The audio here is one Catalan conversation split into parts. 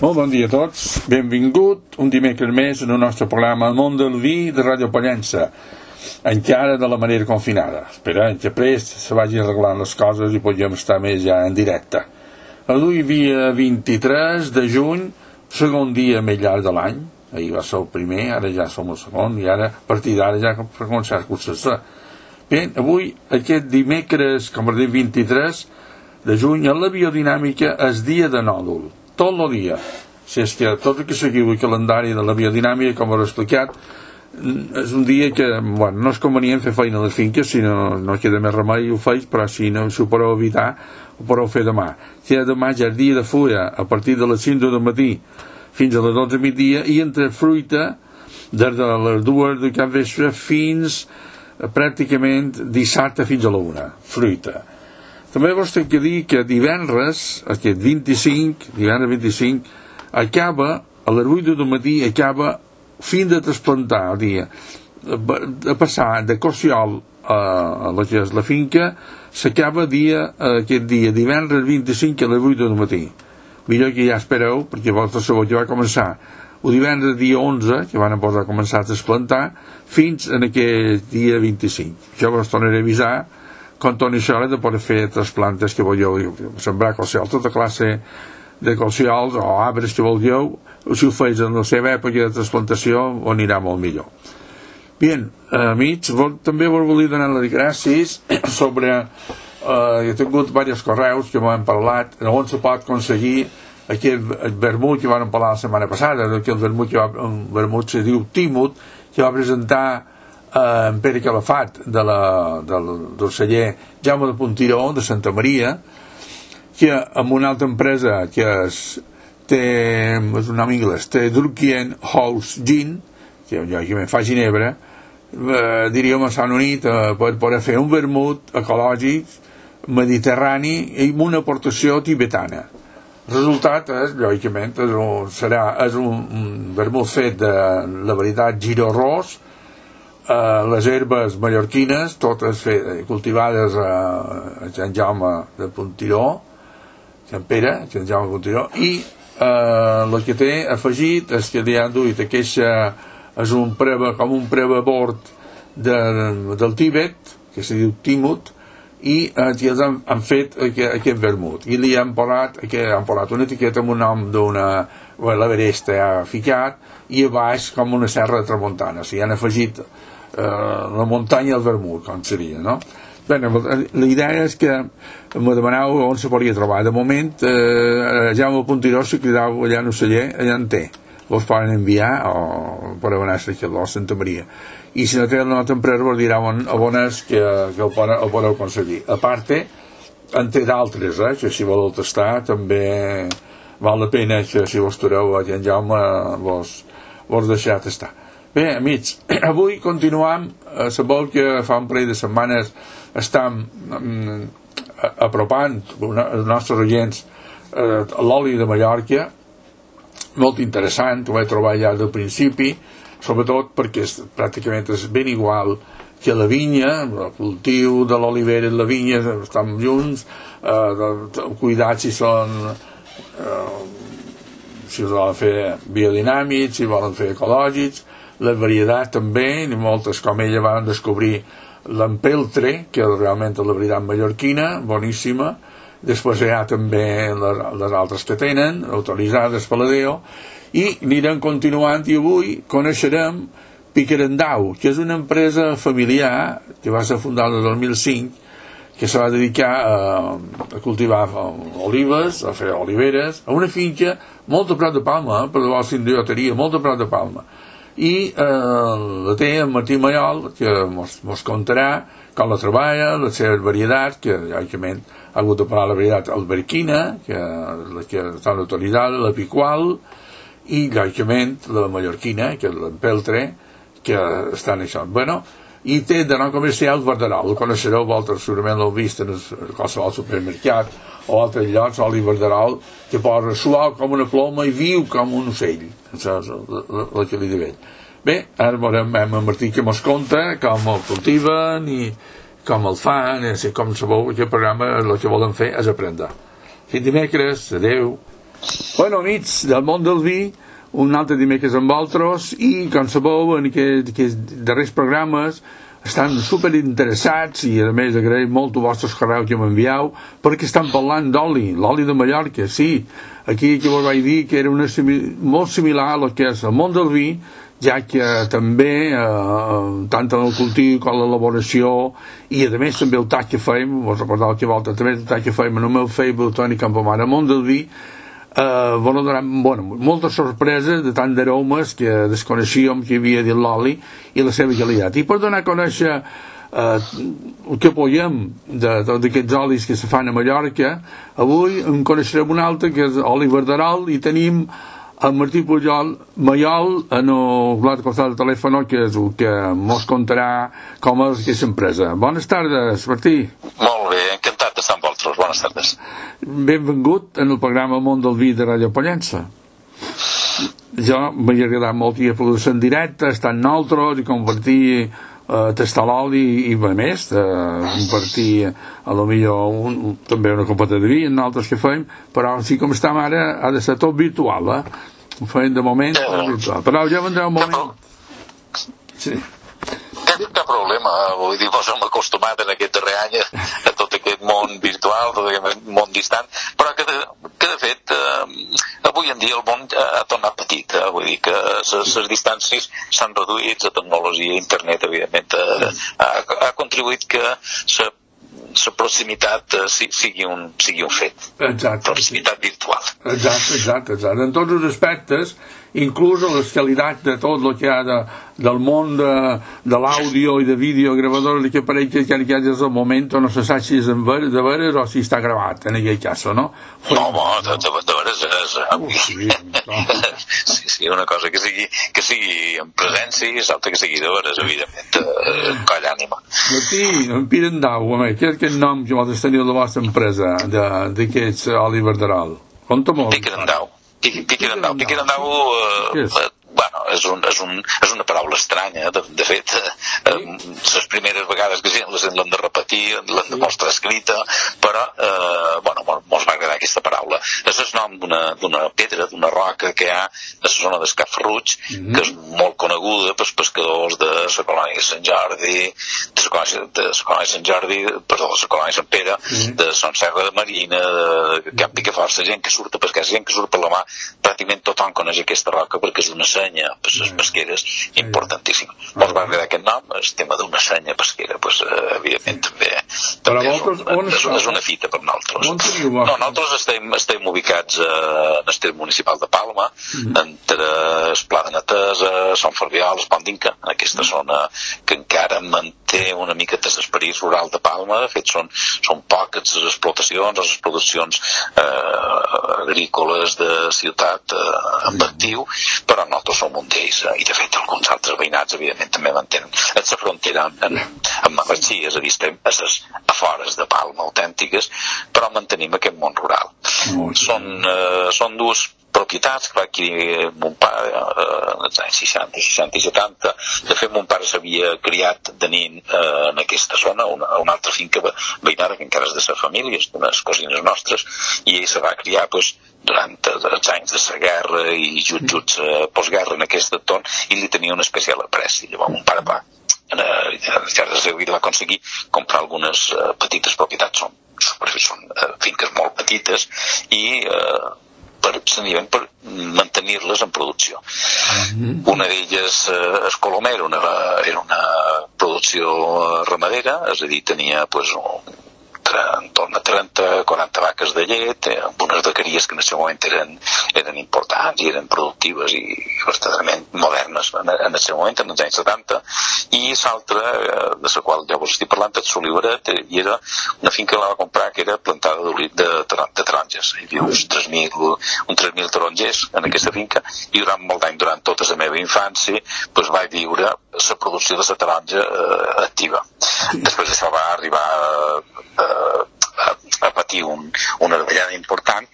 Molt bon dia a tots, benvingut un dimecres més en el nostre programa El món del vi de Ràdio Pollença, encara de la manera confinada, esperant que prest se vagin arreglant les coses i podem estar més ja en directe. Avui dia 23 de juny, segon dia més llarg de l'any, ahir va ser el primer, ara ja som el segon i ara a partir d'ara ja per començar a cursar-se. Bé, avui aquest dimecres, com per dir 23 de juny, en la biodinàmica és dia de nòdul. Tot el dia. Si és que tot el que seguiu el calendari de la biodinàmica, com ho he explicat, és un dia que, bueno, no és convenient fer feina a les finques, si no queda més remei ho faig, però si no ho podeu evitar, ho podeu fer demà. Que demà ja és dia de fulla, a partir de les 5 del matí fins a les 12 del migdia, i entre fruita, des de les 2 del capvespre fins pràcticament dissabte fins a la 1, fruita. També vos tinc que dir que divendres, aquest divendres 25, acaba, a les 8 del matí, acaba fin de trasplantar el dia. De passar de Corciol a la que és la finca, s'acaba aquest dia, divendres 25 a les 8 del matí. Millor que ja espereu, perquè vostre sabeu que va començar el divendres dia 11, que van posar a començar a trasplantar, fins en aquest dia 25. Això vos tornaré a avisar quan torni això de poder fer trasplantes que vulgueu, sembrar qualsevol, tota classe de qualsevols o arbres que vulgueu, si ho feis en la seva època de trasplantació, ho anirà molt millor. Bien, amics, també vos volia donar les gràcies sobre, he tingut diversos correus que m'han parlat, on se pot aconseguir aquest vermut que vam parlar la setmana passada, aquell vermut se diu Timut, que va presentar en Pere Calafat del celler Jaume de Puntiró de Santa Maria, que amb una altra empresa que té un nom anglès, té Druckien House Gin, que lògicament fa ginebra, diríem s'han unit per poder fer un vermut ecològic mediterrani i amb una aportació tibetana. El resultat és, lògicament, és un vermut fet de la varietat Giro Ros, les herbes mallorquines, totes cultivades a Sant Jaume de Puntiró, Sant Pere, Sant Jaume de Puntiró, i el que té afegit és que li han duit aquesta, és com un prebabord del Tíbet, que se diu Timut, i els han fet aquest vermut, i li han posat una etiqueta amb un nom l'Everest ha ficat, i a baix com una serra de tramuntana, o sigui, han afegit la muntanya del vermut, com seria, no? Bé, la idea és que me demaneu on se podria trobar. De moment, Jaume Puntiró, si cridau allà en Oceller, allà en té. Vos poden enviar o podeu anar-se aquí a Santa Maria. I si no té una altra empresa, vos dirà on és que el podeu aconseguir. A part, en té d'altres, que si voleu tastar, també val la pena que si vos toreu a en Jaume vos deixar tastar. Bé, amics, avui continuam, sabeu que fa un parell de setmanes estem apropant els nostres oients l'oli de Mallorca, molt interessant, ho he trobat ja del principi, sobretot perquè pràcticament és ben igual que la vinya, el cultiu de l'olivera i la vinya estan junts, cuidats si volen fer biodinàmics, si volen fer ecològics, la varietat també, i moltes com ella van descobrir l'empeltre, que realment és la varietat mallorquina, boníssima. Després hi ha també les altres que tenen, autoritzades per la DEO, i anirem continuant, i avui coneixerem Picarandau, que és una empresa familiar que va ser fundada el 2005, que se va dedicar a cultivar olives, a fer oliveres, a una finca molt a prop de Palma, per la sindioteria, molt a prop de Palma. I la té en Martí Mayol, que mos contarà com la treballa, les seves varietats, que lògicament ha hagut de parlar la varietat alberquina, que està autoritzada, la picual, i lògicament la mallorquina, que és l'empeltre, que està en això. Bueno, i té de nom comercial Verderol, el coneixereu, vosaltres segurament l'heu vist en qualsevol supermercat o altres llocs, oli Verderol, que posa suau com una ploma i viu com un ocell. Això és el que li diu ell. Bé, ara veurem amb Martí que mos conta com el cultiven i com el fan, com sabeu, aquest programa el que volen fer és aprendre. Fins dimecres, adeu. Bueno, amics del món del vi, un altre dimecres amb vosaltres, i com sabeu, en aquests darrers programes estan superinteressats, i a més agraïm molt els vostres correus que m'envieu, perquè estan parlant l'oli de Mallorca. Sí, aquí vos vaig dir que era molt similar a lo que és el món del vi, ja que també tant en el cultiu com l'elaboració, i a més també el tall que fem, vos recordeu que volta també el tall que fem en el meu Facebook Toni Campomar, el món del vi, van donar moltes sorpreses de tant d'aromes que desconeixíem que hi havia dins l'oli i la seva qualitat. I per donar a conèixer el que podem d'aquests olis que se fan a Mallorca, avui en coneixerem un altre que és oli verderal, i tenim el Martí Pujol Maiol en l'altre costat del telèfon, que és el que mos contarà com és aquesta empresa. Bones tardes, Martí. Molt bé, encantat d'estar amb vosaltres. Bones tardes. Benvingut en el programa Món del Vi de Ràdio Pollença. Jo m'ha agradat molt que hi ha pogut ser en directe, estar amb nosaltres i compartir tastar l'oli i a més compartir a lo millor també una copeta de vi en altres que fem, però així com estem ara ha de ser tot virtual, ho fem de moment virtual, però ja vendrà un moment. Sí. Cap problema, vull dir, mos hem acostumat en aquest darrer any a tot aquest món virtual, tot aquest món distant, però que de fet avui en dia el món ha tornat petit, vull dir que les distàncies s'han reduït, la tecnologia, internet, evidentment, ha contribuït que la proximitat sigui un fet. Exacte. Proximitat virtual. Exacte. En tots els aspectes, inclús a l'escalitat de tot el que hi ha del món de l'àudio i de videogravador, que pareix que hi ha des del moment on no se sap si és de veres o si està gravat, en aquell cas, no? No, de veres és... Sí, una cosa que sigui en presència i l'altra que sigui de veres, evidentment, coll ànima. Martí, en Pirendau, què és aquest nom que vols tenir de la vostra empresa, d'aquests oli verderal? Conta molt. Piquirandau, bueno, és una paraula estranya, de fet, les primeres vegades que l'hem de repetir, l'hem de mostrar escrita, però, bueno, mos va agradar aquesta paraula. És el nom d'una pedra, d'una roca que hi ha a la zona d'Escap Ferruig, que és molt coneguda pels pescadors de la colònia de Sant Jordi, de la colònia de Sant Pere, de Son Serra de Marina, de Camp Picafort, la gent que surt a pescar, la gent que surt per la mà, pràcticament tothom coneix aquesta roca perquè és una senya per les pesqueres importantíssima. Mos va agradar aquest nom, el tema d'una senya pesquera, evidentment també és una fita per nosaltres. No, nosaltres estem ubicats en el terme municipal de Palma, entre el Pla de Natesa, Sant Ferriol, el Pont d'Inca, en aquesta zona que encara manté una mica l'esperit rural de Palma. De fet, són poques les explotacions o les produccions agrícoles de ciutat amb actiu, però nosaltres som un d'ells, i de fet alguns altres veïnats evidentment també mantenen la frontera amb Marratxí, és a dir, estem a les afores de Palma autèntiques, però mantenim aquest món rural. Són dues propietats que va adquirir mon pare als anys 60 i 70. De fet, mon pare s'havia criat de nin en aquesta zona, una altra finca veïnada que encara és de la família, és d'unes cosines nostres, i ell se va criar durant els anys de la guerra i juts postguerra en aquest entorn, i li tenia una especial apreci. Llavors mon pare va aconseguir comprar algunes petites propietats, són finques molt petites, i senzillament per mantenir-les en producció. Una d'elles és Colomer, era una producció ramadera, és a dir, tenia en torn a 30-40 vaques de llet, amb unes vaqueries que en el seu moment eren importants i eren productives i verdaderament modernes en el seu moment, en els anys 70, i l'altra, de la qual ja vos estic parlant, és Soliveret, i era una finca que la va comprar que era plantada de taronges. Hi havia uns 3.000 tarongers en aquesta finca, i durant molt d'any, durant tota la meva infància, vaig viure la producció de la taronja activa. Després d'això va arribar a patir una davallada important,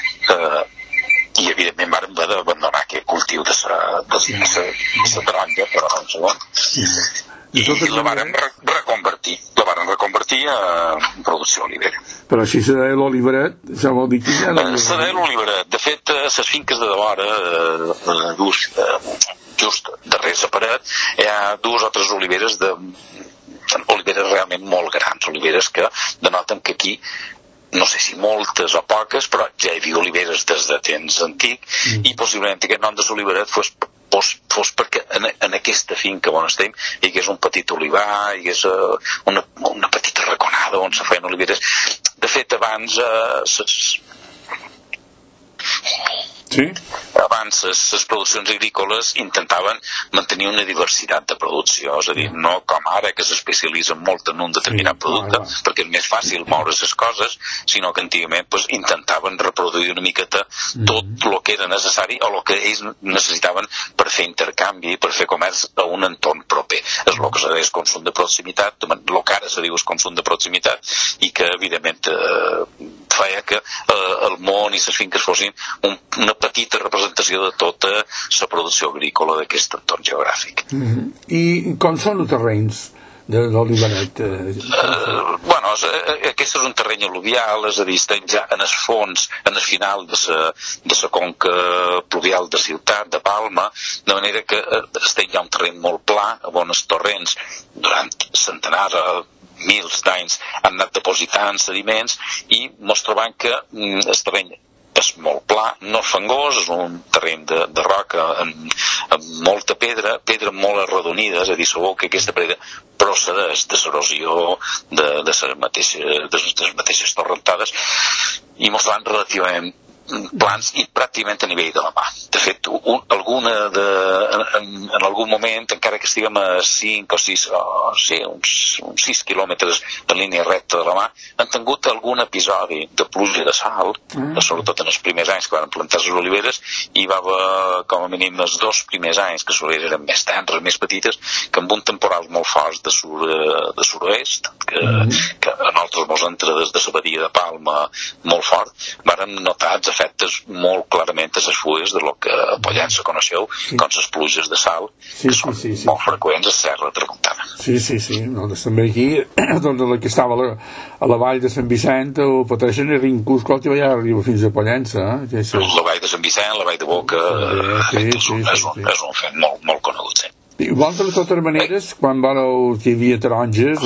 i evidentment vàrem haver d'abandonar aquest cultiu de la taronja, però un segon, i la vàrem reconvertir van reconvertir en producció olivera. Però si se deia l'oliveret, això vol dir que ja no... Se deia l'oliveret. De fet, les finques de vora, just darrere la paret, hi ha dues o tres oliveres oliveres realment molt grans, oliveres que denoten que aquí, no sé si moltes o poques, però ja hi havia oliveres des de temps antic, i possiblement aquest nom de l'oliveret fos perquè en aquesta finca on estem hi hagués un petit olivar, hi hagués una petita raconada on se feien oliveres. De fet, abans abans les produccions agrícoles intentaven mantenir una diversitat de producció, és a dir, no com ara que s'especialitzen molt en un determinat producte perquè és més fàcil moure les coses, sinó que antigament intentaven reproduir una miqueta tot el que era necessari o el que ells necessitaven per fer intercanvi, per fer comerç a un entorn proper. És el que se deia consum de proximitat, el que ara se diu consum de proximitat, i que evidentment feia que el món i les finques fossin una petita representació de tota la producció agrícola d'aquest entorn geogràfic. I com són els terrenys de l'oliveret? Bueno, aquest és un terreny al·luvial, és a dir, estem ja en el fons, en el final de la conca pluvial de Ciutat, de Palma, de manera que estem ja un terreny molt pla, on els torrents durant centenars mils d'anys han anat depositant sediments i mos trobam que el terreny és molt pla, no és fangós, és un terreny de roca amb molta pedra molt arrodonida, és a dir, sabeu que aquesta pedra procedeix de l'erosió de les mateixes torrentades i mos trobam relativament plans i pràcticament a nivell de la mà. De fet, en algun moment, encara que estiguem a 5 o 6, uns 6 quilòmetres en línia recta de la mà, han tingut algun episodi de pluja de sal, sobretot en els primers anys que van plantar les oliveres, i va haver, com a mínim, els 2 primers anys que les oliveres eren més tendres, més petites, que amb un temporal molt fort de sud-oest, que a nosaltres mos entra des de la badia de Palma molt fort, vàrem notar els efectes molt clarament a les fulles de lo que a Pollença coneixeu com les pluges de sal, que són molt freqüents a Serra de Tramuntana. Sí. Nosaltres també aquí, doncs la que estava a la vall de Sant Vicent, o pateixen i Rincús, que ja arriba fins a Pollença. La vall de Sant Vicent, la vall de Boca, és un fet molt conegut, sí. Igual de totes maneres, quan vareu que hi havia taronges,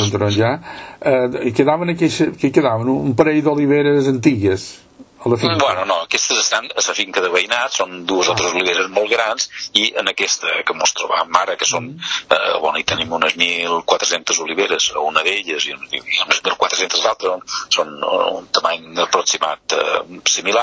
quedaven un parell d'oliveres antigues a la finca. Bueno, no, aquestes estan a la finca de veïnat, són 2 o 3 oliveres molt grans, i en aquesta que mos trobam ara, que són, hi tenim unes 1.400 oliveres, una d'elles, i unes 1.400 altres, són un tamany aproximat similar,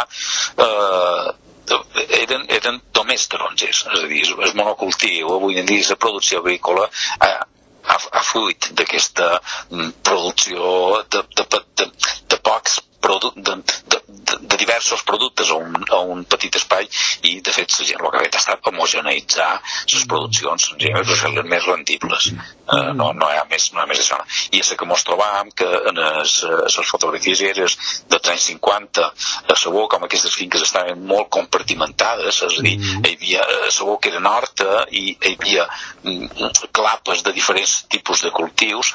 eren només tarongers, és a dir, el monocultiu, avui en dia la producció agrícola ha fruit d'aquesta producció de pocs de diversos productes a un petit espai, i de fet la gent el que ha fet ha estat homogeneïtzar les produccions per fer-les més rendibles. No hi ha més això. I és que mos trobàvem que en les fotografies aèries dels anys 50 sabeu com aquestes finques estaven molt compartimentades, és a dir, hi havia, sabeu que eren horta i hi havia clapes de diferents tipus de cultius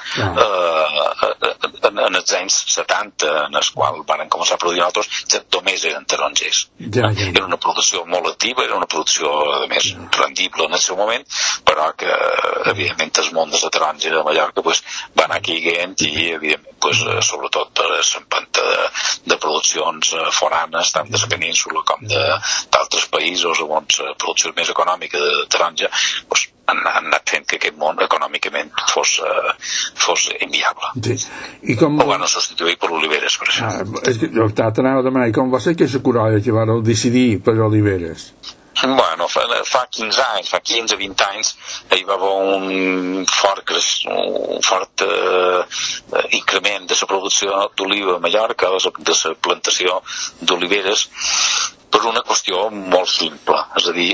en els anys 70, en els quals van començar a produir altres, només eren tarongers. Era una producció molt activa, era una producció a més rendible en el seu moment, però que evidentment el món de la taronja de Mallorca va anar caiguent, i evidentment sobretot per l'empenta de produccions foranes, tant de la península com d'altres països on la producció més econòmica de taronja han anat fent que aquest món econòmicament fos inviable. Ho van substituir per oliveres, per això. T'anava a demanar, com va ser aquesta coralla que vareu decidir per oliveres? Bueno, fa 15-20 anys hi va haver un fort increment de la producció d'oliva a Mallorca, de la plantació d'oliveres, per una qüestió molt simple, és a dir,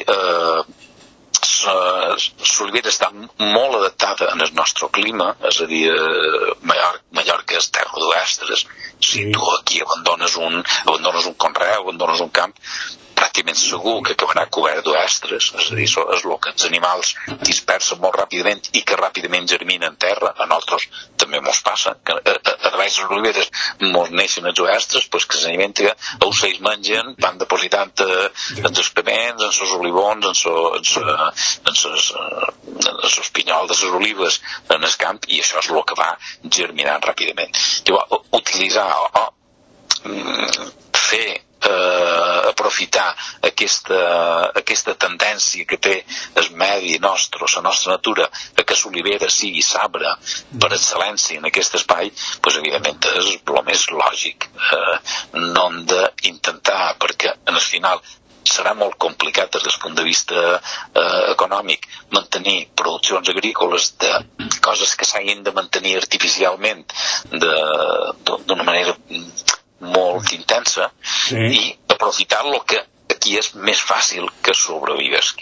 l'olivera està molt adaptada al nostre clima, és a dir, Mallorca és terra d'oest, si tu aquí abandones un conreu, abandones un camp, pràcticament segur que acabarà cobert d'oestres, és a dir, és el que els animals dispersen molt ràpidament i que ràpidament germinen en terra. A nosaltres també mos passa, que a baix les oliveres mos neixen els oestres, pues que s'alimenten, els ocells mengen, van depositant els excrements, en els olivons, en els pinyols de les olives en el camp, i això és el que va germinant ràpidament. Llavors, utilitzar aprofitar aquesta tendència que té el medi nostre, la nostra natura, que l'olivera sigui l'arbre per excel·lència en aquest espai, doncs evidentment és el més lògic. No hem d'intentar, perquè en el final serà molt complicat des del punt de vista econòmic mantenir produccions agrícoles de coses que s'hagin de mantenir artificialment d'una manera molt intensa, i aprofitar el que aquí és més fàcil que sobrevivesqui,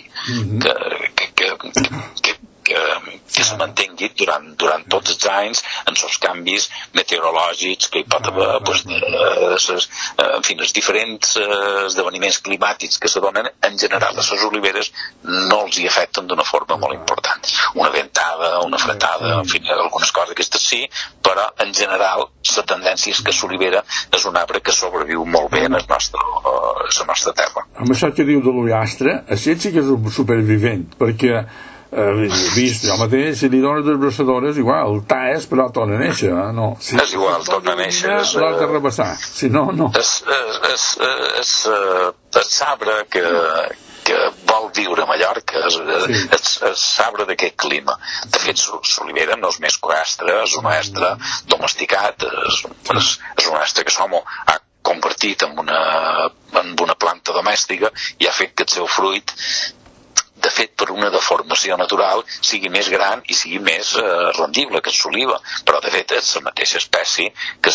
que se mantengui durant tots els anys en els canvis meteorològics que hi pot haver, en fi, els diferents esdeveniments climàtics que se donen. En general, les oliveres no els hi afecten d'una forma molt important. Una ventada, una fretada, en fi, algunes coses d'aquestes sí, però en general la tendència és que l'olivera és un arbre que sobreviu molt bé en la nostra terra. Amb això que diu de l'ullastre, aquest sí que és un supervivent, perquè vist, jo mateix, si li dones desbrossadores, igual, el talles, però torna a néixer, no? Si és igual, torna a néixer. L'has de repassar, si no, no. És l'arbre que vol viure a Mallorca, és l'arbre d'aquest clima. De fet, l'olivera no és més que astre, és un astre domesticat, és un astre que l'home ha convertit en una planta domèstica i ha fet que el seu fruit, de fet, per una deformació natural, sigui més gran i sigui més rendible que l'oliva, però de fet és la mateixa espècie que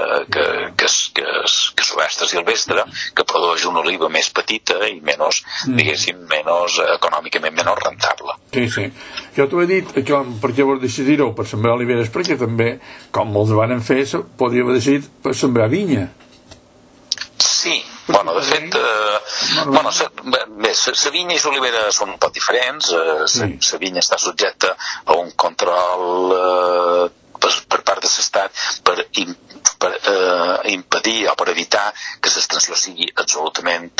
l'ovestre silvestre, que produeix una oliva més petita i menys, diguéssim, econòmicament menys rentable. Sí. Jo t'ho he dit, perquè vos decidir-ho per sembrar oliveres, perquè també, com molts van fer, podria haver decidit per sembrar vinya. Sí, bueno, de fet, la vinya i l'olivera són un poc diferents. La vinya està subjecta a un control per part de l'Estat per impedir o per evitar que l'extensió sigui absolutament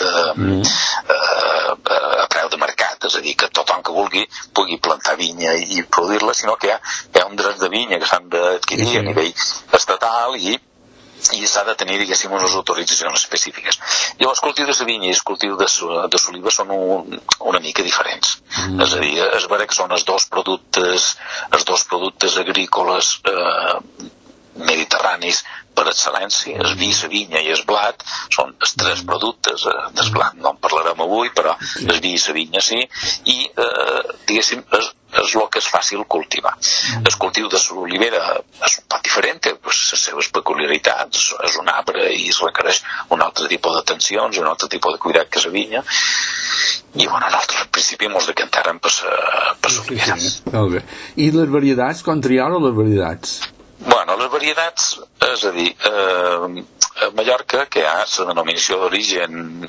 a preu de mercat, és a dir, que tothom que vulgui pugui plantar vinya i produir-la, sinó que hi ha un dret de vinya que s'han d'adquirir a nivell estatal i s'ha de tenir, diguéssim, unes autoritzacions específiques. Llavors, el cultiu de la vinya i el cultiu de l'oliva són una mica diferents. És a dir, és vera que són els dos productes agrícoles mediterranis per excel·lència. El vi, la vinya i el blat són els tres productes. Del blat no en parlarem avui, però el vi i la vinya sí, i diguéssim és el que és fàcil cultivar. El cultiu de l'olivera és un poc diferent, té les seves peculiaritats, és un arbre i es requereix un altre tipus d'atencions, un altre tipus de cuidat que la vinya, i nosaltres al principi ens decantàrem per l'olivera. Molt bé. I les varietats, com triar les varietats? Les varietats, és a dir, a Mallorca, que hi ha la denominació d'origen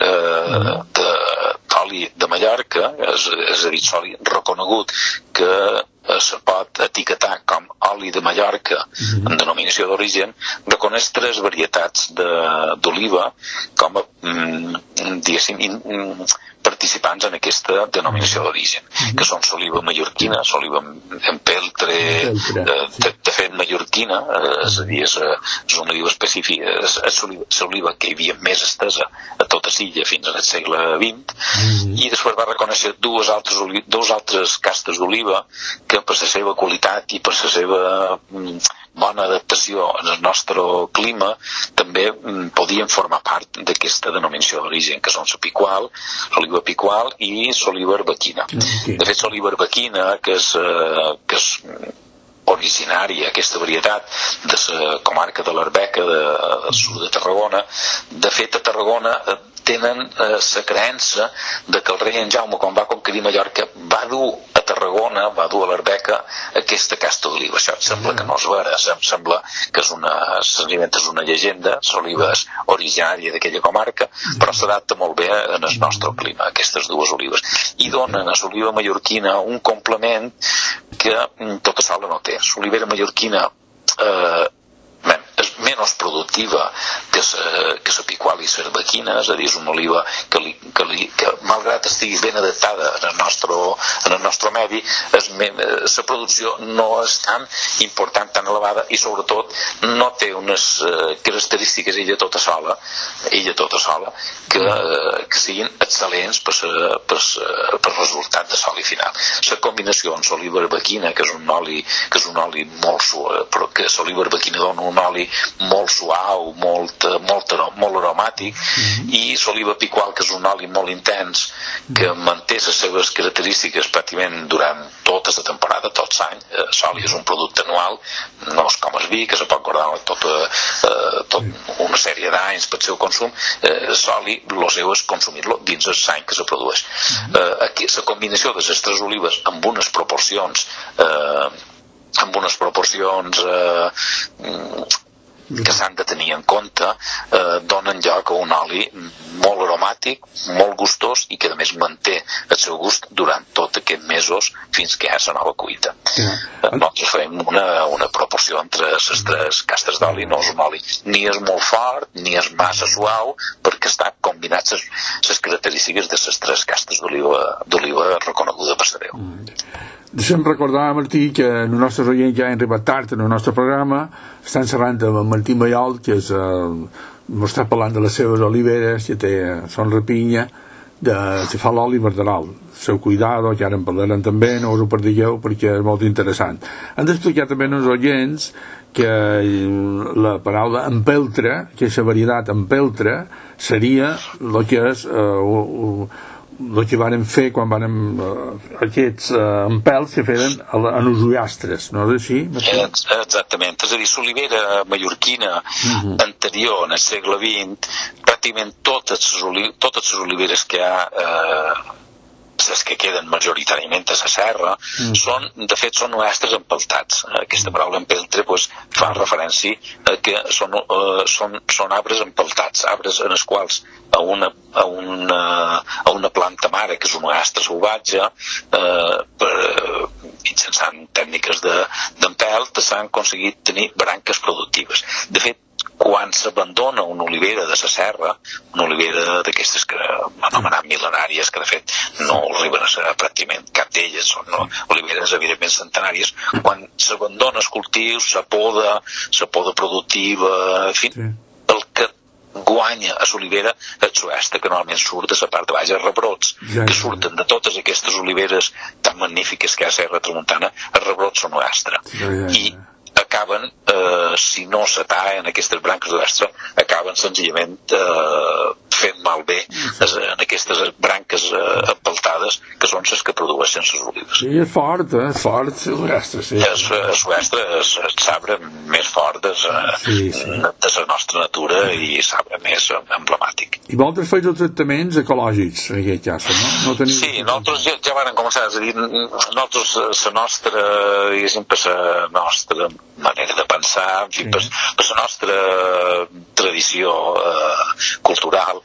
d'oli de Mallorca, és a dir, oli reconegut que se pot etiquetar com oli de Mallorca en denominació d'origen, reconeix 3 varietats d'oliva com a, diguéssim, participants en aquesta denominació d'origen, que són l'oliva mallorquina, l'oliva empeltre, de fet mallorquina, és a dir, és una oliva específica, és l'oliva que hi havia més estesa a tota l'illa fins al segle XX, i després va reconèixer dues altres castes d'oliva que per la seva qualitat i per la seva bona adaptació al nostre clima també podien formar part d'aquesta denominació d'origen, que són la picual, l'oliva picual i l'oliva arbequina. De fet, l'oliva arbequina, que és originària, aquesta varietat de la comarca de l'Arbeca, del sud de Tarragona, de fet a Tarragona tenen la creença de que el rei en Jaume, quan va conquerir Mallorca, va dur a Tarragona, va dur a l'Arbeca aquesta casta d'oliva. Això em sembla que no és vera, em sembla que és una llegenda. L'oliva és originària d'aquella comarca, però s'adapta molt bé en el nostre clima, aquestes dues olives, i donen a l'oliva mallorquina un complement que tota sola no té. L'olivera mallorquina és menys productiva que la picual i la arbequina, és a dir, és una oliva que malgrat estigui ben adaptada en el nostre medi, la producció no és tan important, tan elevada, i sobretot no té unes característiques ella tota sola que siguin excel·lents per resultat de l'oli final. La combinació amb l'oliva arbequina, que és un oli molt suau, però que l'oliva arbequina dona un oli molt suau, molt aromàtic, i l'oliva picual, que és un oli molt intens, que manté les seves característiques pràcticament durant tota la temporada, tot l'any. L'oli és un producte anual, no és com el vi, que se pot guardar tot una sèrie d'anys pel seu consum. L'oli, el seu és consumir-lo dins el any que se produeix. Aquí, la combinació de les tres olives amb unes proporcions que s'han de tenir en compte, donen lloc a un oli molt aromàtic, molt gustós, i que a més manté el seu gust durant tots aquests mesos fins que hi ha la nova cuita. Nosaltres fem una proporció entre les tres castes d'oli. No és un oli ni és molt fort ni és massa suau, perquè està combinat les característiques de les tres castes d'oliva reconeguda per Déu. Deixem recordar, Martí, que els nostres oients ja han arribat tard en el nostre programa. Estan xerrant amb Martí Mayol, que m'està parlant de les seves oliveres, que té son rapinya, que fa l'oli verderal. Seu cuidado, que ara en parlarem també, no us ho perdigueu perquè és molt interessant. Hem d'explicar també als oients que la paraula empeltre, que és la varietat empeltre, seria el que és el que varen fer quan varen aquests empels que feien en els ullastres, no és així? Exactament, és a dir, l'olivera mallorquina anterior, en el segle XX, pràcticament totes les oliveres que hi ha, les que queden majoritàriament a la serra, de fet són ullastres empeltats. Aquesta paraula empeltre fa referència a que són arbres empeltats, arbres en els quals a una planta mare, que és un ullastre salvatge, mitjançant tècniques d'empelt, s'han aconseguit tenir branques productives. De fet, quan s'abandona una olivera de la serra, una olivera d'aquestes que anomenat mil·lenàries, que de fet no arriben a ser pràcticament cap d'elles, són oliveres evidentment centenàries, quan s'abandona els cultius, la poda productiva, en fi, el que guanya a l'olivera és l'oest, que normalment surt de la part de baix, els rebrots que surten de totes aquestes oliveres tan magnífiques que hi ha a Serra Tramuntana, els rebrots són l'oestre, i acaben, si no s'ataen aquestes branques d'oestre, acaben senzillament fent malbé en aquestes branques empeltades, que són les que produeixen les olives. Sí, és fort, l'oestre, sí. L'oestre és el sabre més fort de la nostra natura i sabre més emblemàtic. I vosaltres feu els tractaments ecològics, en aquest cas, no? Sí, nosaltres ja vam començar, és a dir, nosaltres, la nostra, diguéssim, per la nostra manera de pensar, en fi, per la nostra tradició cultural,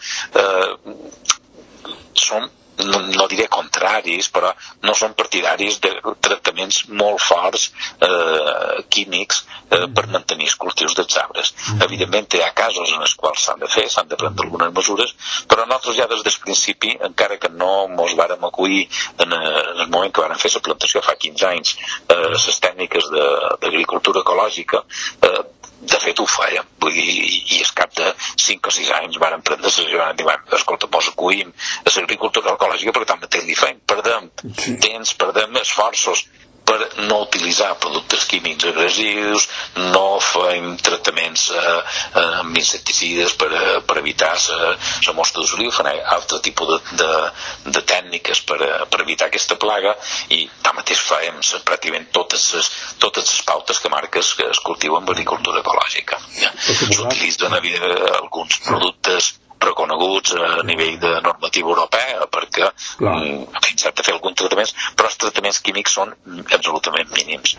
som, no diré contraris, però no són partidaris de tractaments molt forts químics per mantenir els cultius dels arbres. Evidentment hi ha casos en els quals s'han de prendre algunes mesures, però nosaltres ja des del principi, encara que no mos vàrem acollir en el moment que vàrem fer la plantació fa 15 anys, les tècniques d'agricultura ecològica, de fet ho fèiem, i al cap de 5 o 6 anys vàrem prendre la decisió de dir, escolta, mos acollim a l'agricultura ecològica, perquè també li fem, perdem temps, perdem esforços per no utilitzar productes químics agressius, no fem tractaments amb insecticides per evitar la mostra d'oliva, fem altre tipus de tècniques per evitar aquesta plaga, i tanmateix fem pràcticament totes les pautes que marques que es cultiuen amb agricultura ecològica. S'utilitzen alguns productes reconeguts a nivell de normativa europea, perquè s'ha de fer alguns tractaments, però els tractaments químics són absolutament mínims.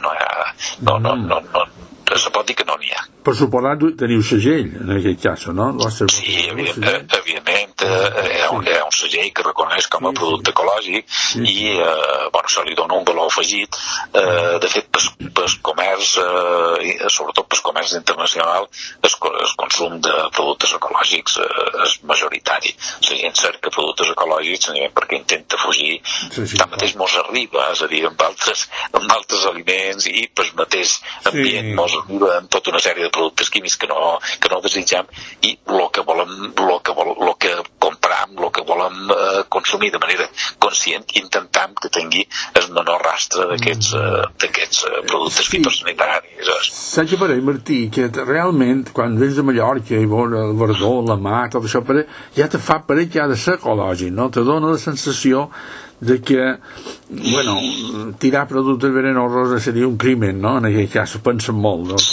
Se pot dir que no n'hi ha. Per suposat teniu segell, en aquest cas, no? Sí, evidentment, hi ha un segell que reconeix com a producte ecològic i se li dona un valor afegit. De fet, pel comerç, sobretot pel comerç internacional, el consum de productes ecològics és majoritari. La gent cerca productes ecològics perquè intenta fugir. Tanmateix mos arriba, és a dir, amb altres aliments i pel mateix ambient mos arriba amb tota una sèrie de productes químics que no desitjam, i el que compram, el que volem consumir de manera conscient, intentam que tingui el menor rastre d'aquests productes fitosanitaris. Saps que parell, Martí, que realment quan vens a Mallorca i veus el verdó, la mar, tot això, ja te fa parer que ha de ser ecològic, no? Te dona la sensació de que, tirar productes venenosos seria un crimen, no? En aquest cas, ho pensen molt, no?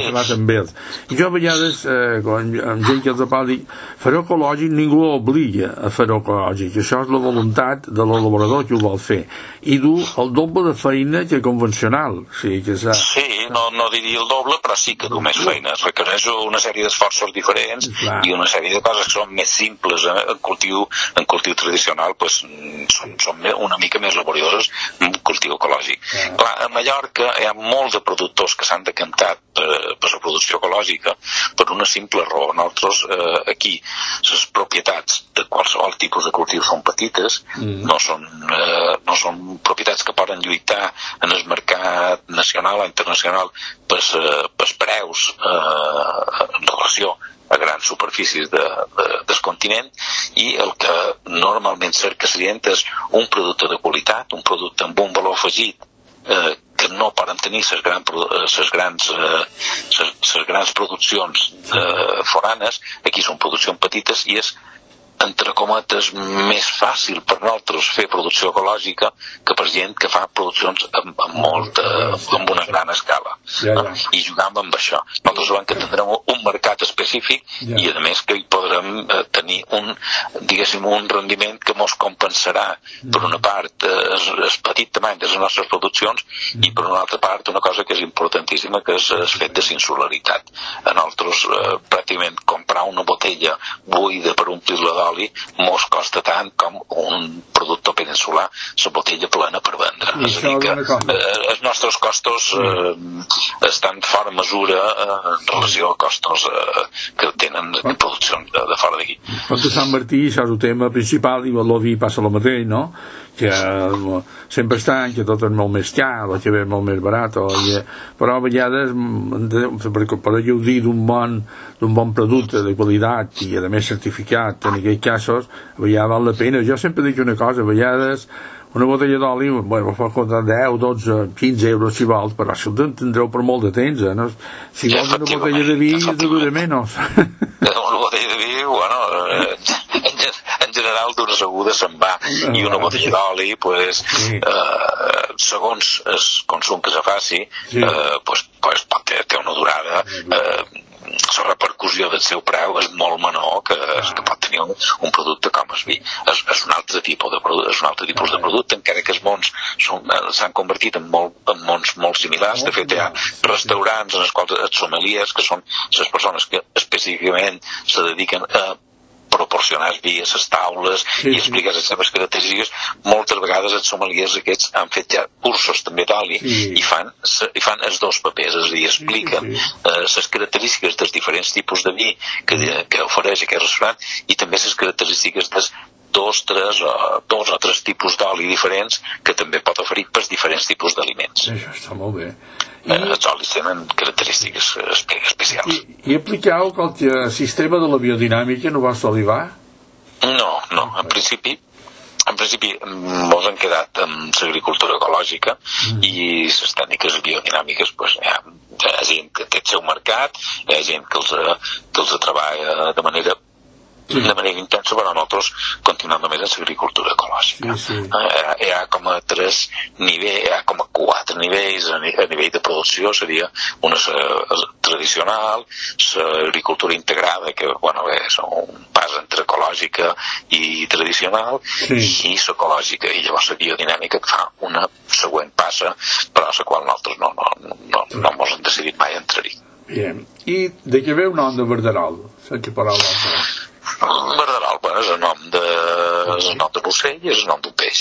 I jo a vegades, amb gent que els apau, dic, fer ecològic ningú obliga a fer ecològic, això és la voluntat de l'elaborador que ho vol fer, i du el doble de feina que convencional. Sí, no diria el doble, però sí que du més feina. Es requereix una sèrie d'esforços diferents i una sèrie de coses que són més simples. En cultiu tradicional són una mica més laborioses en cultiu ecològic. Clar, a Mallorca hi ha molts de productors que s'han decantat per la producció ecològica per una simple raó. Nosaltres aquí les propietats de qualsevol tipus de cultiu són petites, no són propietats que poden lluitar en el mercat nacional o internacional pels preus en relació a grans superfícies del continent, i el que normalment cerca la gent és un producte de qualitat, un producte amb un valor afegit que no poden tenir les grans produccions foranes. Aquí són produccions petites i és, entre cometes, més fàcil per nosaltres fer producció ecològica que per gent que fa produccions amb una gran escala. I jugam amb això. Nosaltres sabem que tindrem un mercat específic i a més que hi podrem tenir un rendiment que mos compensarà per una part el petit tamany de les nostres produccions i per una altra part una cosa que és importantíssima, que és el fet de insularitat. A nosaltres pràcticament comprar una botella buida per omplir-la d'oli mos costa tant com un productor peninsular la botella plena per vendre. És a dir que els nostres costos estan fora mesura en relació a costos que tenen produccions de fora d'aquí. Quan de Sant Martí, això és el tema principal, i a l'Ovi passa el mateix, no? Que sempre estan, que tot és molt més car, que ve molt més barat, però a vegades per gaudir d'un bon producte de qualitat i a més certificat en aquests casos, a vegades val la pena. Jo sempre dic una cosa, a vegades una botella d'oli, pot costar 10, 12, 15 euros si vols, però si el tindreu per molt de temps, no? Si vols una botella de vi te dura menys. Una botella de vi, en general d'una seguda se'n va, i una botella d'oli segons el consum que se faci té una durada, la repercussió del seu preu és molt menor que pot tenir un producte com el vi. És un altre tipus de producte, encara que els mons s'han convertit en mons molt similars. De fet, hi ha restaurants en els quals els sommeliers, que són les persones que específicament se dediquen a proporcionar el vi a les taules i explicar les seves característiques. Moltes vegades els sommeliers aquests han fet ja cursos també d'oli i fan els dos papers, és a dir, expliquen les característiques dels diferents tipus de vi que ofereix aquest restaurant i també les característiques dels dos o tres tipus d'oli diferents que també pot oferir per diferents tipus d'aliments. Això està molt bé. Els olis tenen característiques especials. I aplicau qualque sistema de la biodinàmica no vas olivar? No, en principi mos han quedat amb l'agricultura ecològica i les tècniques biodinàmiques hi ha gent que té el seu mercat, hi ha gent que els treballa de manera de manera intensa, però nosaltres continuem només en l'agricultura ecològica. Hi ha com a 3 nivells, hi ha com a 4 nivells a nivell de producció. Seria una tradicional, l'agricultura integrada, que és un pas entre ecològica i tradicional, i l'ecològica, i llavors la biodinàmica que fa una següent passa, però a la qual nosaltres no ens hem decidit mai entrar-hi. Bien. I de què ve el nom de Verderol? Sense paraules. Verderol, és el nom de l'ocell i és el nom d'un peix.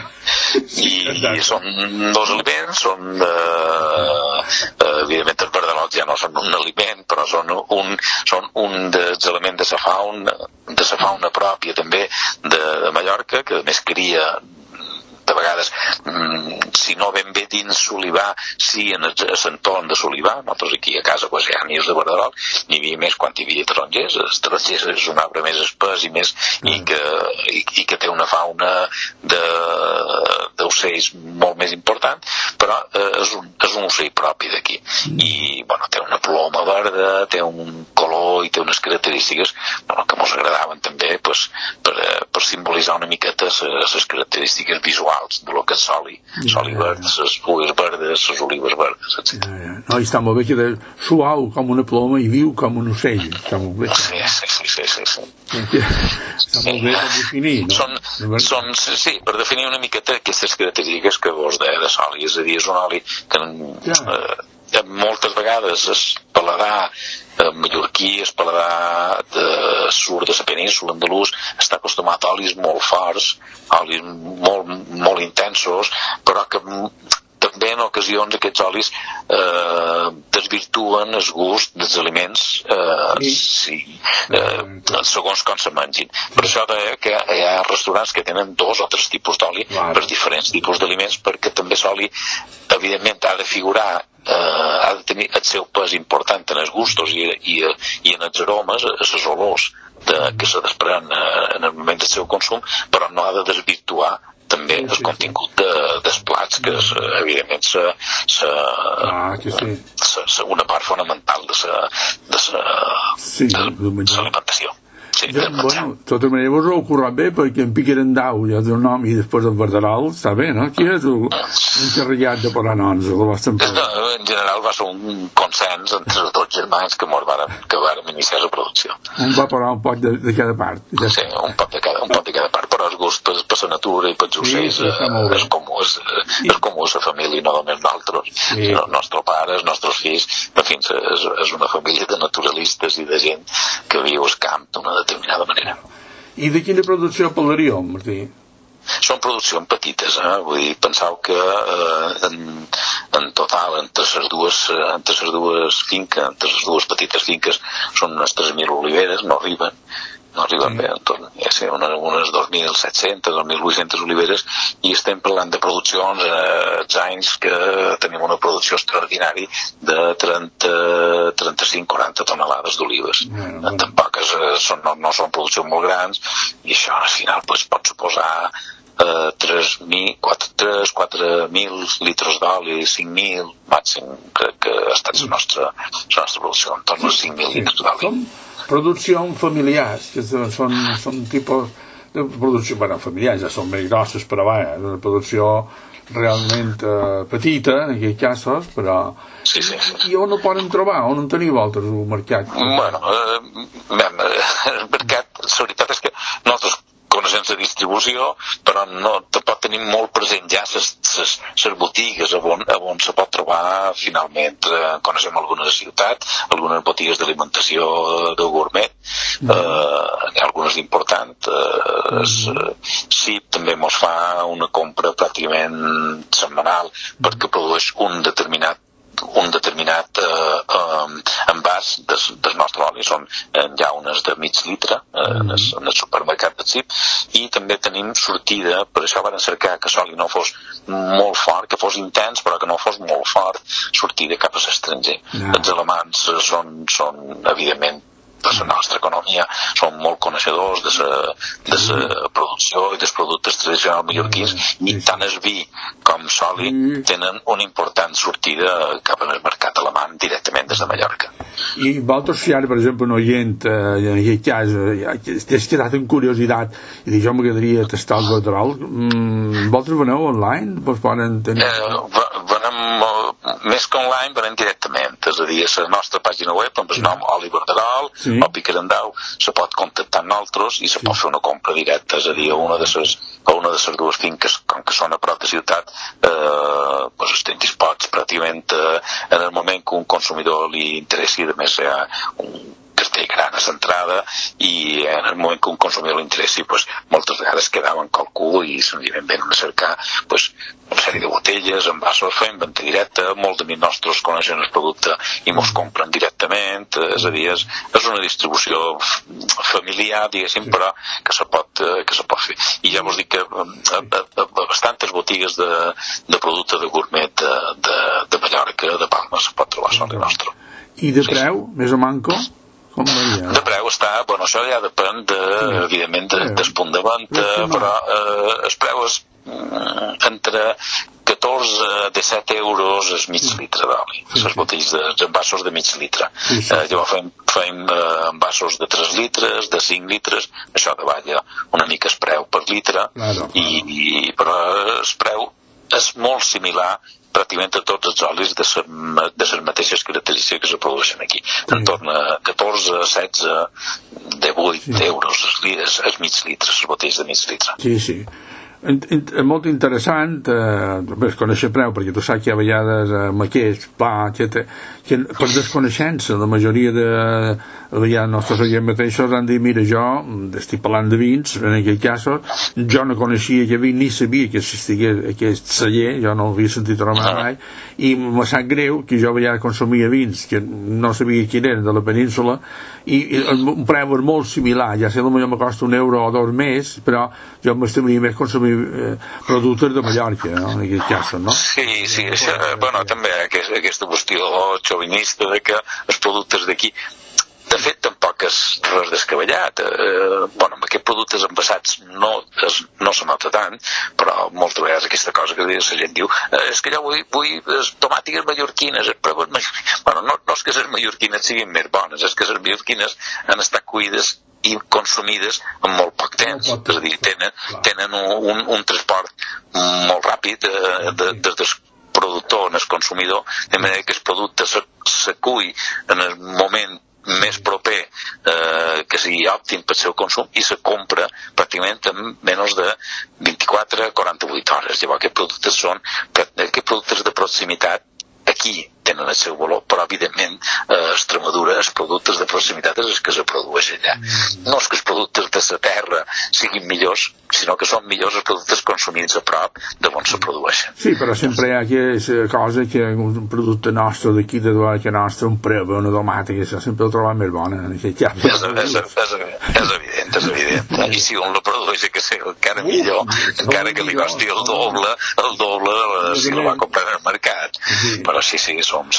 I són 2 aliments, evidentment els verderols ja no són un aliment, però són un dels elements de la fauna pròpia també de Mallorca, que a més cria de vegades, si no ben bé dins l'olivar, sí en l'entorn de l'olivar. Nosaltres aquí a casa hi ha nius de verderol, n'hi havia més quan hi havia tarongers. Els tarongers és un arbre més espès i que té una fauna d'ocells molt més important, però és un ocell propi d'aquí. I té una ploma verda, té un color i té unes característiques que ens agradaven també per simbolitzar una miqueta les característiques visuals de lo que és soli verd, les fulles verdes, les olives verdes, etc. No, i està molt bé que és suau com una ploma i viu com un ocell. Està molt bé. Sí. Està molt bé per definir, no? Sí, per definir una miqueta aquestes característiques que vos deia de soli. És a dir, és un oli que moltes vegades el paladar mallorquí, el paladar surt de la península andalús, està acostumat a olis molt forts, olis molt intensos, però que també en ocasions aquests olis desvirtuen el gust dels aliments segons com se mengin. Per això que hi ha restaurants que tenen 2 o 3 tipus d'oli per diferents tipus d'aliments, perquè també l'oli evidentment ha de figurar, ha de tenir el seu pes important en els gustos i en els aromes, les olors que se desprenen en el moment del seu consum, però no ha de desvirtuar també el contingut dels plats, que és evidentment una part fonamental de l'alimentació. Bueno, de tota manera vos ho ha currat bé, perquè en Piquerendau ja té un nom i després el Verderol està bé, no? Qui és l'encarregat de posar noms a la vostra empresa? En general va ser un consens entre els 2 germans que vàrem iniciar la producció. Un va posar un poc de cada part. Sí, un poc de cada part, però el gust per la natura i pels ocells és comú a la família, no només nosaltres, sinó el nostre pare, els nostres fills, en fi, és una família de naturalistes i de gent que viu al camp d'una determinada manera. I de quina producció parlaríem, Martí? Són produccions petites, vull dir, penseu que en total entre les dues finques, entre les dues petites finques són unes 3.000 oliveres, no arriben bé, unes 2.700, 2.800 oliveres, i estem parlant de produccions els anys que tenim una producció extraordinària de 35-40 tonelades d'olives. Tampoc no són produccions molt grans, i això al final pot suposar 4.000 litres d'oli, 5.000 màxim, que ha estat la nostra producció, en torn als 5.000 litres d'oli. Produccions familiars, que són tipus de producció, familiars ja són més grosses, però una producció realment petita, en aquests casos, però... Sí. I on ho poden trobar? On en teniu altres al mercat? El mercat, la veritat és que nosaltres coneixem la distribució, però tampoc tenim molt present ja les botigues on se pot trobar finalment. Coneixem algunes ciutats, algunes botigues d'alimentació de gourmet, algunes d'importants. Sí, també ens fa una compra pràcticament setmanal perquè produeix un determinat envàs del nostre oli. Són llaunes de mig litre en el supermercat de Xip, i també tenim sortida. Per això vam cercar que l'oli no fos molt fort, que fos intens però que no fos molt fort, sortida cap a l'estranger. Els alemans són evidentment la nostra economia, són molt coneixedors de la producció i dels productes tradicionals mallorquins, i tant el vi com l'oli tenen una important sortida cap al mercat alemany directament des de Mallorca. I vosaltres, si ara, per exemple, un oient, en aquest cas, t'has quedat amb curiositat i dius, jo m'agradaria tastar el Verderol, vosaltres veneu online? Vos poden tenir... Més que online venem directament, és a dir, a la nostra pàgina web amb el nom Oli Verderol o Picarandau se pot contactar amb nosaltres i se pot fer una compra directa, és a dir, a una de les dues finques, com que són a prop de ciutat, estem disposts pràcticament en el moment que un consumidor li interessi, a més hi ha un cartell gran a l'entrada, i en el moment que un consumidor li interessi, moltes vegades quedaven qualcú i s'anirem ben a cercar una sèrie de botelles, envasos, fem venda directa, molts d'amics nostres coneixen el producte i mos compren directament, és a dir, és una distribució familiar, diguéssim, però que se pot fer. I ja vos dic que a bastantes botigues de producte de gourmet de Mallorca, de Palma, se pot trobar Oli nostre. I de preu, més o manco? De preu està, això ja depèn evidentment del punt de venda, però el preu és entre 14 a 17 euros el mig litre d'oli, les botelles d'envasos de mig litre. Llavors fem envasos de 3 litres, de 5 litres, això davalla una mica el preu per litre, però el preu és molt similar pràcticament a tots els olis de les mateixes característiques que se produeixen aquí, en torn a 14, 16, 18 euros els mig litres, les botelles de mig litre. Sí. Molt interessant conèixer preu, perquè tu saps que a vegades amb aquest pla que per desconeixença la majoria de nostres oients mateixos han dit, mira, jo estic parlant de vins, en aquest cas jo no coneixia que vi, ni sabia que existia aquest celler, jo no l'havia sentit anomenar mai, i me sap greu que jo a vegades consumia vins que no sabia quin eren de la península, i un preu és molt similar, ja sé, potser me costa €1 o $2 més, però jo m'estaria més consumir productes de Mallorca, no? En aquest cas, no? Sí, això, també aquesta qüestió xovinista de que els productes d'aquí, de fet, tampoc és res descabellat. Amb aquests productes envasats no se nota tant, però moltes vegades aquesta cosa que la gent diu, és que jo vull tomàtiques mallorquines, però no és que les mallorquines siguin més bones, és que les mallorquines han estat cuides i consumides en molt poc temps, és a dir, tenen un transport molt ràpid des del productor en el consumidor, de manera que el producte s'acull en el moment més proper que sigui òptim pel seu consum i se compra pràcticament en menys de 24 a 48 hores. Llavors aquests productes de proximitat aquí tenen el seu valor, però evidentment a Extremadura els productes de proximitat és el que se produeix allà. No és que els productes de la terra siguin millors, sinó que són millors els productes consumits a prop d'on se produeixen. Sí, però sempre hi ha aquesta cosa que un producte nostre d'aquí, de que nostre, un preu, una tomata, que això sempre ho trobem més bona. És evident. I si un la produeix que sigui encara millor, encara que li costi el doble si la va comprar al mercat. Però sí, és un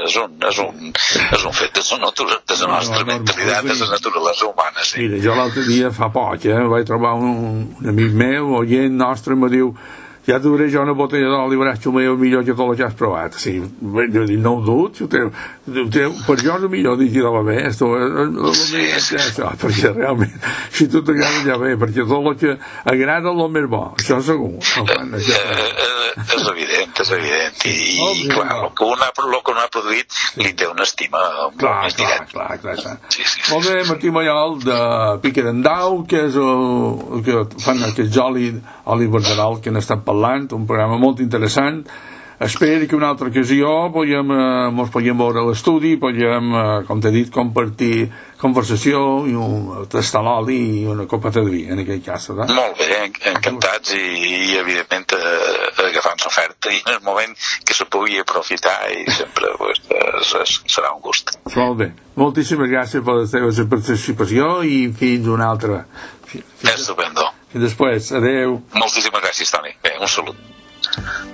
fet de la nostra mentalitat, de la naturalesa humana. Mira, jo l'altre dia, fa poc, vaig trobar un amic meu, oient nostre, em diu, ja et duré jo una botella d'oli braç meu millor que tot el que has provat. Sí, jo dic, no ho dubto, per jo és el millor dir de la bé, perquè realment, si tu t'agrada ja bé, perquè tot el que agrada és el més bo, això segur. És evident, i clar, el que un ha produït li té una estima molt més directa. Clar. Molt bé, Martí Mallol, de Picarandau, que és el que fan aquest oli Verderol que han estat parlant, un programa molt interessant. Espero que una altra ocasió ens podem veure a l'estudi, podem, com t'he dit, compartir conversació i tastar l'oli i una copeta de vi, en aquest cas. Molt bé, encantats i evidentment agafant l'oferta i en el moment que se pugui aprofitar i sempre serà un gust. Molt bé, moltíssimes gràcies per la teva participació i fins una altra. Estupendo. Fins després, adeu. Moltíssimes gràcies, Toni. Bé, un salut.